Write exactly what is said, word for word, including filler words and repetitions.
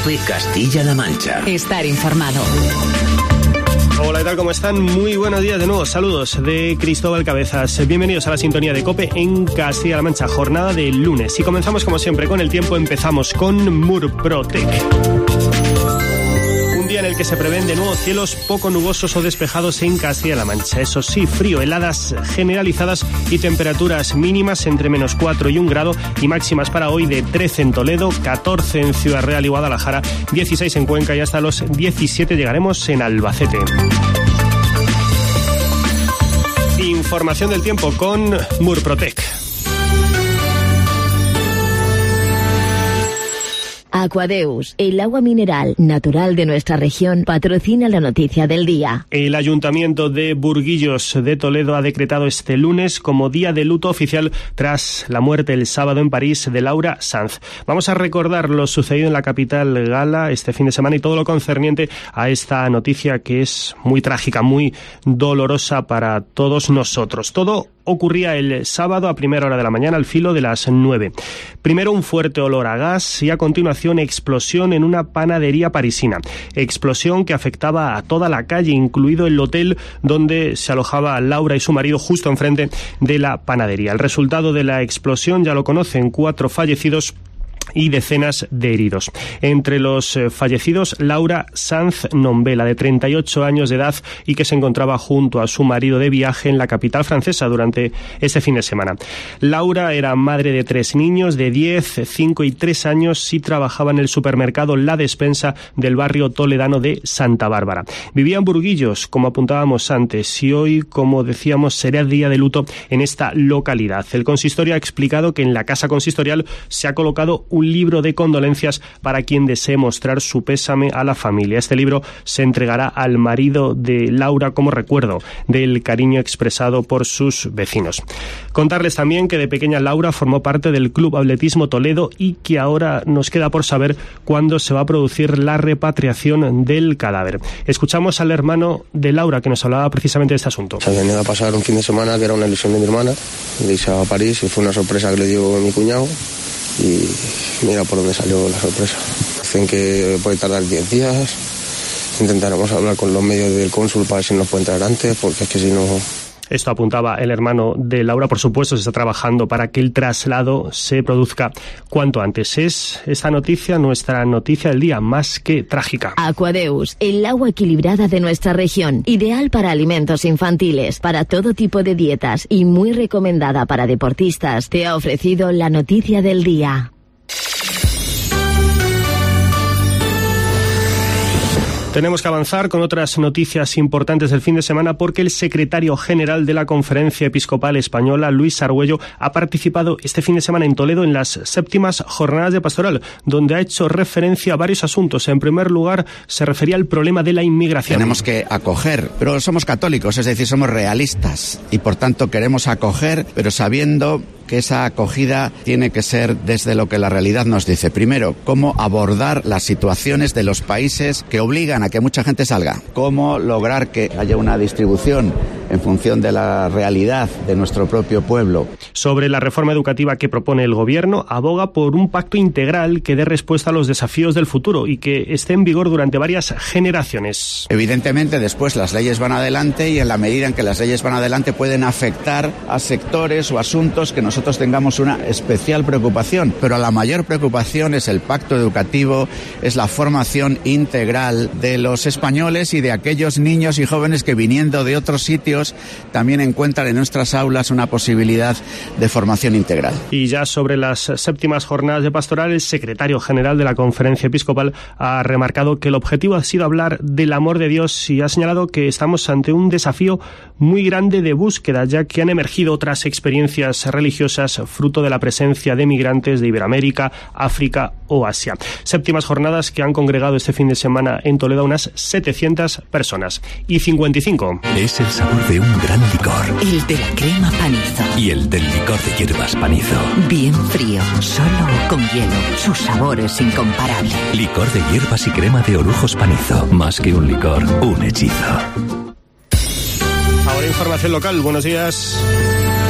COPE Castilla-La Mancha. Estar informado. Hola, ¿qué tal? ¿Cómo están? Muy buenos días de nuevo. Saludos de Cristóbal Cabezas. Bienvenidos a la sintonía de COPE en Castilla-La Mancha, jornada de lunes. Y comenzamos como siempre con el tiempo. Empezamos con Murprotec. En el que se prevén de nuevo cielos poco nubosos o despejados en Castilla-La Mancha. Eso sí, frío, heladas generalizadas y temperaturas mínimas entre menos cuatro y un grado y máximas para hoy de trece en Toledo, catorce en Ciudad Real y Guadalajara, dieciséis en Cuenca y hasta los diecisiete llegaremos en Albacete. Información del tiempo con Murprotec. Aquadeus, el agua mineral natural de nuestra región, patrocina la noticia del día. El Ayuntamiento de Burguillos de Toledo ha decretado este lunes como día de luto oficial tras la muerte el sábado en París de Laura Sanz. Vamos a recordar lo sucedido en la capital gala este fin de semana y todo lo concerniente a esta noticia que es muy trágica, muy dolorosa para todos nosotros. Todo ocurría el sábado a primera hora de la mañana al filo de las nueve. Primero un fuerte olor a gas y a continuación explosión en una panadería parisina. Explosión que afectaba a toda la calle, incluido el hotel donde se alojaba Laura y su marido justo enfrente de la panadería. El resultado de la explosión ya lo conocen, cuatro fallecidos y decenas de heridos. Entre los fallecidos, Laura Sanz Nombela, de treinta y ocho años de edad y que se encontraba junto a su marido de viaje en la capital francesa durante este fin de semana. Laura era madre de tres niños de diez, cinco y tres años y trabajaba en el supermercado La Despensa del barrio toledano de Santa Bárbara. Vivía en Burguillos, como apuntábamos antes, y hoy, como decíamos, será día de luto en esta localidad. El consistorio ha explicado que en la casa consistorial se ha colocado un libro de condolencias para quien desee mostrar su pésame a la familia. Este libro se entregará al marido de Laura como recuerdo del cariño expresado por sus vecinos. Contarles también que de pequeña Laura formó parte del Club Atletismo Toledo y que ahora nos queda por saber cuándo se va a producir la repatriación del cadáver. Escuchamos al hermano de Laura que nos hablaba precisamente de este asunto. Se venía a pasar un fin de semana que era una ilusión de mi hermana, de irse a París y fue una sorpresa que le dio mi cuñado. Y mira por dónde salió la sorpresa. Dicen que puede tardar diez días. Intentaremos hablar con los medios del cónsul para ver si nos pueden traer antes, porque es que si no... Esto apuntaba el hermano de Laura. Por supuesto, se está trabajando para que el traslado se produzca cuanto antes. Es esta noticia nuestra noticia del día, más que trágica. Aquadeus, el agua equilibrada de nuestra región, ideal para alimentos infantiles, para todo tipo de dietas y muy recomendada para deportistas, te ha ofrecido la noticia del día. Tenemos que avanzar con otras noticias importantes del fin de semana porque el secretario general de la Conferencia Episcopal Española, Luis Argüello, ha participado este fin de semana en Toledo en las séptimas jornadas de pastoral, donde ha hecho referencia a varios asuntos. En primer lugar, se refería al problema de la inmigración. Tenemos que acoger, pero somos católicos, es decir, somos realistas y por tanto queremos acoger, pero sabiendo que esa acogida tiene que ser desde lo que la realidad nos dice. Primero, cómo abordar las situaciones de los países que obligan a que mucha gente salga. Cómo lograr que haya una distribución en función de la realidad de nuestro propio pueblo. Sobre la reforma educativa que propone el Gobierno, aboga por un pacto integral que dé respuesta a los desafíos del futuro y que esté en vigor durante varias generaciones. Evidentemente, después las leyes van adelante y en la medida en que las leyes van adelante pueden afectar a sectores o asuntos que nosotros tengamos una especial preocupación, pero la mayor preocupación es el pacto educativo, es la formación integral de los españoles y de aquellos niños y jóvenes que viniendo de otros sitios también encuentran en nuestras aulas una posibilidad de formación integral. Y ya sobre las séptimas jornadas de pastoral, el secretario general de la Conferencia Episcopal ha remarcado que el objetivo ha sido hablar del amor de Dios y ha señalado que estamos ante un desafío muy grande de búsqueda, ya que han emergido otras experiencias religiosas fruto de la presencia de migrantes de Iberoamérica, África o Asia. Séptimas jornadas que han congregado este fin de semana en Toledo a unas setecientas personas. Y cincuenta y cinco. Es el sabor de un gran licor. El de la crema Panizo. Y el del licor de hierbas Panizo. Bien frío, solo o con hielo. Su sabor es incomparable. Licor de hierbas y crema de orujos Panizo. Más que un licor, un hechizo. Ahora información local. Buenos días.